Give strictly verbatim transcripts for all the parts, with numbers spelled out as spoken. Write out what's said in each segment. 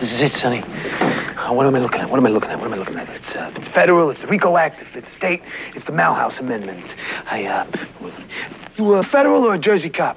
This is it, Sonny. Uh, what am I looking at? What am I looking at? What am I looking at? It's, uh, it's federal, it's the RICO Act, if it's state, it's the Malhouse Amendment. I, uh, you a federal or a Jersey cop?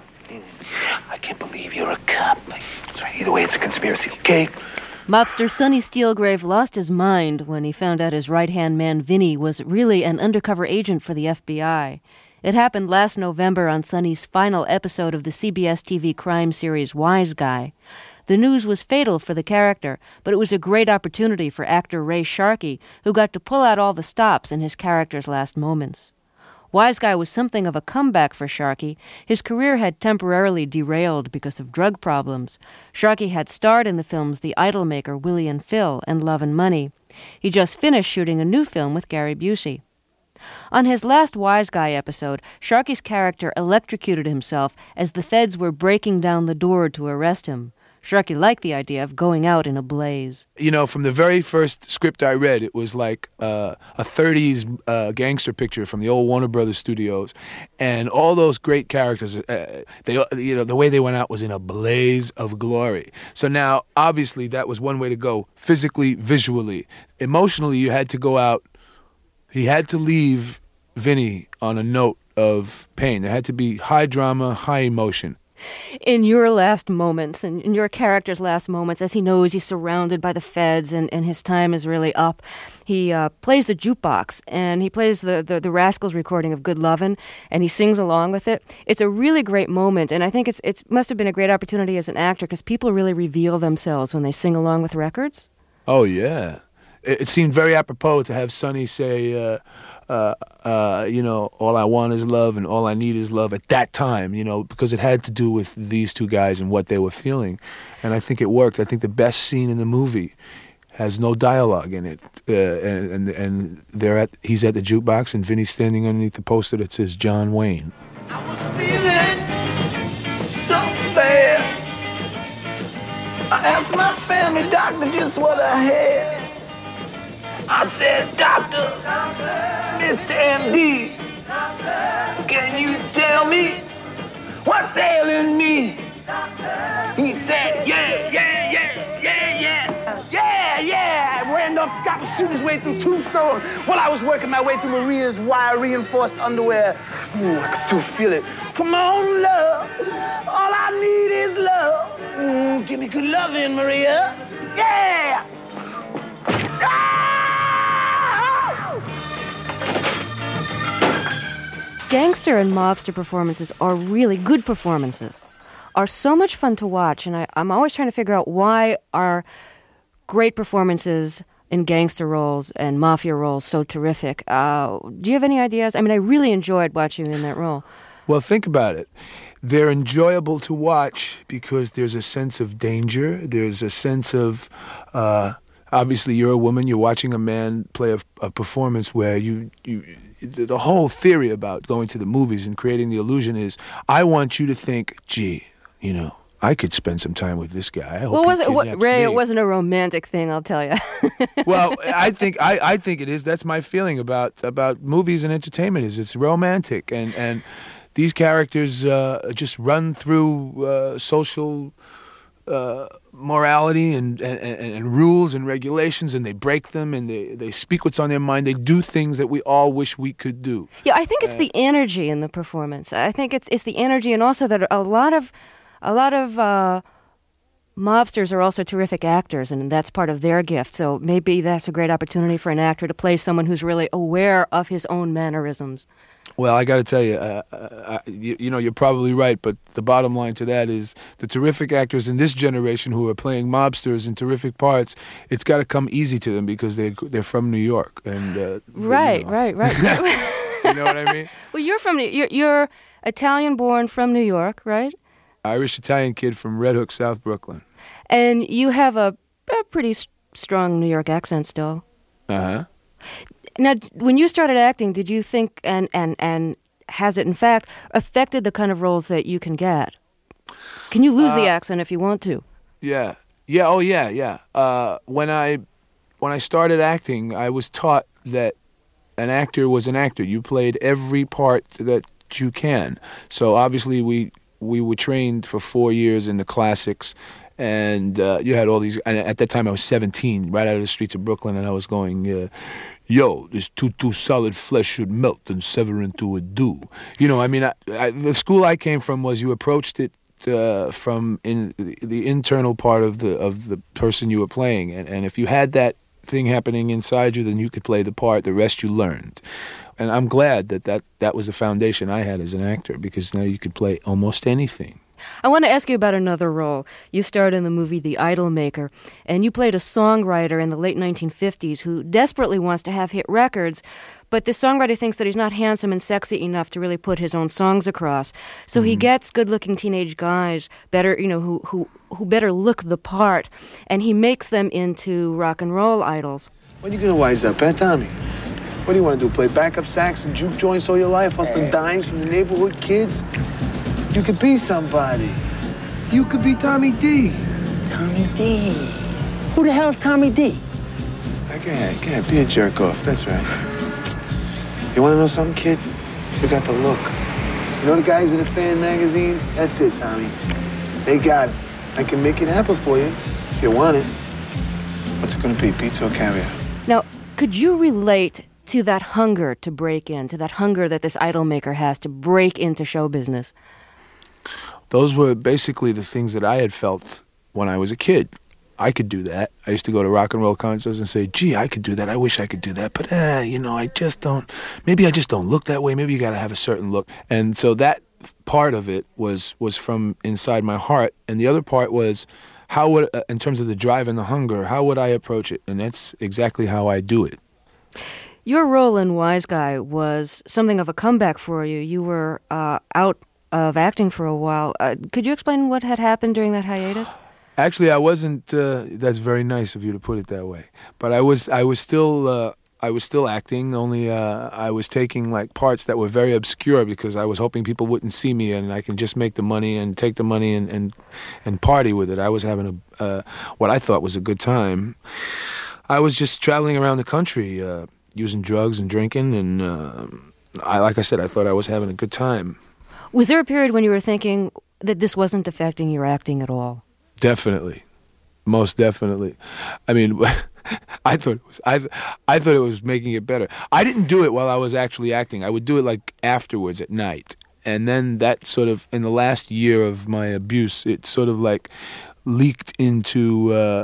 I can't believe you're a cop. That's right. Either way, it's a conspiracy, okay? Mobster Sonny Steelgrave lost his mind when he found out his right-hand man, Vinny, was really an undercover agent for the F B I. It happened last November on Sonny's final episode of the C B S T V crime series Wise Guy. The news was fatal for the character, but it was a great opportunity for actor Ray Sharkey, who got to pull out all the stops in his character's last moments. Wise Guy was something of a comeback for Sharkey. His career had temporarily derailed because of drug problems. Sharkey had starred in the films The Idolmaker, Willie and Phil, and Love and Money. He just finished shooting a new film with Gary Busey. On his last Wise Guy episode, Sharkey's character electrocuted himself as the feds were breaking down the door to arrest him. Sharkey liked the idea of going out in a blaze. You know, from the very first script I read, it was like uh, a thirties uh, gangster picture from the old Warner Brothers studios, and all those great characters. Uh, they, you know, the way they went out was in a blaze of glory. So now, obviously, that was one way to go: physically, visually, emotionally. You had to go out. He had to leave Vinny on a note of pain. There had to be high drama, high emotion. In your last moments, in, in your character's last moments, as he knows he's surrounded by the feds and, and his time is really up, he uh, plays the jukebox, and he plays the, the, the Rascals recording of Good Lovin', and he sings along with it. It's a really great moment, and I think it's it must have been a great opportunity as an actor, because people really reveal themselves when they sing along with records. Oh, yeah. It, it seemed very apropos to have Sonny say... Uh, Uh, uh, you know, all I want is love and all I need is love at that time, you know, because it had to do with these two guys and what they were feeling. And I think it worked. I think the best scene in the movie has no dialogue in it. Uh, and and, and they're at, he's at the jukebox and Vinny's standing underneath the poster that says John Wayne. I was feeling so bad. I asked my family doctor just what I had. I said, Doctor, Mister M D, can you tell me what's ailing me? He said, yeah, yeah, yeah, yeah, yeah, yeah, yeah. Randolph Scott was shooting his way through Tombstone while I was working my way through Maria's wire-reinforced underwear. Ooh, I can still feel it. Come on, love, all I need is love. Mm, give me good loving, Maria. Yeah. Ah! Gangster and mobster performances are really good performances, are so much fun to watch, and I, I'm always trying to figure out why are great performances in gangster roles and mafia roles so terrific. Uh, do you have any ideas? I mean, I really enjoyed watching you in that role. Well, think about it. They're enjoyable to watch because there's a sense of danger. There's a sense of... Uh, Obviously, you're a woman. You're watching a man play a, a performance where you, you, the whole theory about going to the movies and creating the illusion is, I want you to think, gee, you know, I could spend some time with this guy. I hope well, was it, what, Ray? me. It wasn't a romantic thing, I'll tell you. Well, I think I, I think it is. That's my feeling about about movies and entertainment. Is it's romantic, and and these characters uh, just run through uh, social. Uh, morality and, and, and rules and regulations, and they break them, and they, they speak what's on their mind. They do things that we all wish we could do. Yeah, I think it's uh, the energy in the performance. I think it's it's the energy, and also that a lot of a lot of uh, mobsters are also terrific actors, and that's part of their gift. So maybe that's a great opportunity for an actor to play someone who's really aware of his own mannerisms. Well, I got to tell you, uh, uh, you, you know, you're probably right, but the bottom line to that is the terrific actors in this generation who are playing mobsters in terrific parts, it's got to come easy to them because they they're from New York, and uh, right, you know. right, right, You know what I mean? Well, you're from you're, you're Italian-born from New York, right? Irish Italian kid from Red Hook, South Brooklyn, and you have a, a pretty st- strong New York accent still. Uh huh. Now, when you started acting, did you think, and, and, and has it in fact affected the kind of roles that you can get? Can you lose uh, the accent if you want to? Yeah, yeah, oh yeah, yeah. Uh, when I when I started acting, I was taught that an actor was an actor. You played every part that you can. So obviously, we we were trained for four years in the classics, And uh, you had all these, and at that time I was seventeen, right out of the streets of Brooklyn, and I was going, uh, yo, this tutu solid flesh should melt and sever into a dew. You know, I mean, I, I, the school I came from was you approached it uh, from in the, the internal part of the of the person you were playing, and, and if you had that thing happening inside you, then you could play the part. The rest you learned. And I'm glad that that, that was the foundation I had as an actor, because now you could play almost anything. I want to ask you about another role. You starred in the movie The Idolmaker, and you played a songwriter in the late nineteen fifties who desperately wants to have hit records, but this songwriter thinks that he's not handsome and sexy enough to really put his own songs across. So mm-hmm. he gets good-looking teenage guys, better, you know, who, who who better look the part, and he makes them into rock and roll idols. When are you gonna wise up, eh, Tommy? What do you want to do? Play backup sax and juke joints all your life, hustling dimes from the neighborhood kids? You could be somebody. You could be Tommy D. Tommy D. Who the hell's Tommy D? Okay, okay, be a jerk off. That's right. You want to know something, kid? You got the look. You know the guys in the fan magazines? That's it, Tommy. They got it. I can make it happen for you if you want it. What's it gonna be, pizza or caviar? Now, could you relate to that hunger to break in, to that hunger that this idol maker has to break into show business? Those were basically the things that I had felt when I was a kid. I could do that. I used to go to rock and roll concerts and say, gee, I could do that. I wish I could do that. But, eh, you know, I just don't, maybe I just don't look that way. Maybe you got to have a certain look. And so that part of it was was from inside my heart. And the other part was, how would, uh, in terms of the drive and the hunger, how would I approach it? And that's exactly how I do it. Your role in Wise Guy was something of a comeback for you. You were uh, out of acting for a while. Uh, could you explain what had happened during that hiatus? Actually, I wasn't. Uh, that's very nice of you to put it that way. But I was. I was still. Uh, I was still acting. Only uh, I was taking like parts that were very obscure because I was hoping people wouldn't see me and I can just make the money and take the money and and, and party with it. I was having a uh, what I thought was a good time. I was just traveling around the country, uh, using drugs and drinking, and uh, I, like I said, I thought I was having a good time. Was there a period when you were thinking that this wasn't affecting your acting at all? Definitely, most definitely. I mean, I thought it was. I I thought it was making it better. I didn't do it while I was actually acting. I would do it like afterwards at night, and then that sort of in the last year of my abuse, it sort of like leaked into. Uh,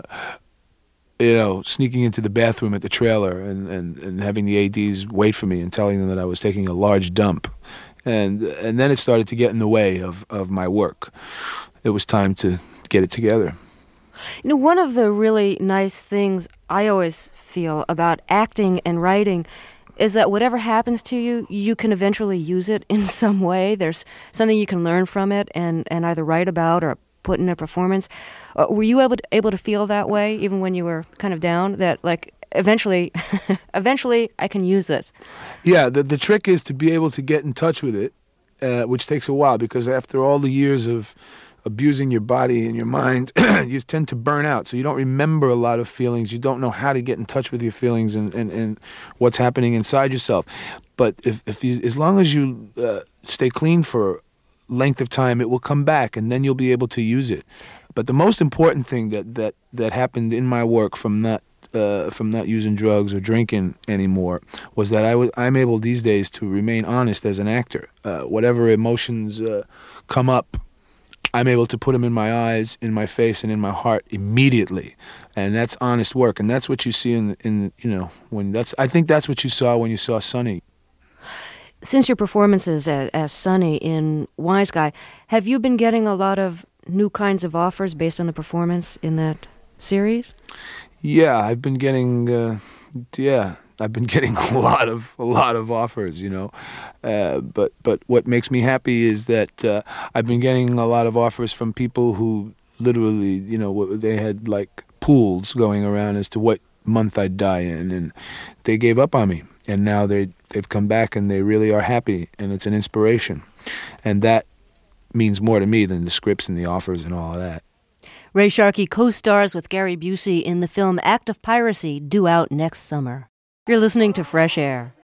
You know, sneaking into the bathroom at the trailer and, and, and having the A Ds wait for me and telling them that I was taking a large dump. And and then it started to get in the way of, of my work. It was time to get it together. You know, one of the really nice things I always feel about acting and writing is that whatever happens to you, you can eventually use it in some way. There's something you can learn from it and, and either write about or put in a performance. Uh, were you able to, able to feel that way even when you were kind of down, that like eventually eventually I can use this? Yeah, the the trick is to be able to get in touch with it, uh, which takes a while because after all the years of abusing your body and your mind, you tend to burn out. So you don't remember a lot of feelings. You don't know how to get in touch with your feelings and, and, and what's happening inside yourself. But if, if you, as long as you uh, stay clean for length of time, it will come back and then you'll be able to use it. But the most important thing that that, that happened in my work from not uh, from not using drugs or drinking anymore was that I was I'm able these days to remain honest as an actor. Uh, whatever emotions uh, come up, I'm able to put them in my eyes, in my face, and in my heart immediately, and that's honest work. And that's what you see in in you know when that's I think that's what you saw when you saw Sonny. Since your performances as, as Sonny in Wise Guy, have you been getting a lot of new kinds of offers based on the performance in that series? Yeah, I've been getting, uh, yeah, I've been getting a lot of a lot of offers, you know. Uh, but but what makes me happy is that uh, I've been getting a lot of offers from people who literally, you know, they had like pools going around as to what month I'd die in, and they gave up on me. And now they, they've come back and they really are happy, and it's an inspiration. And that means more to me than the scripts and the offers and all of that. Ray Sharkey co-stars with Gary Busey in the film Act of Piracy, due out next summer. You're listening to Fresh Air.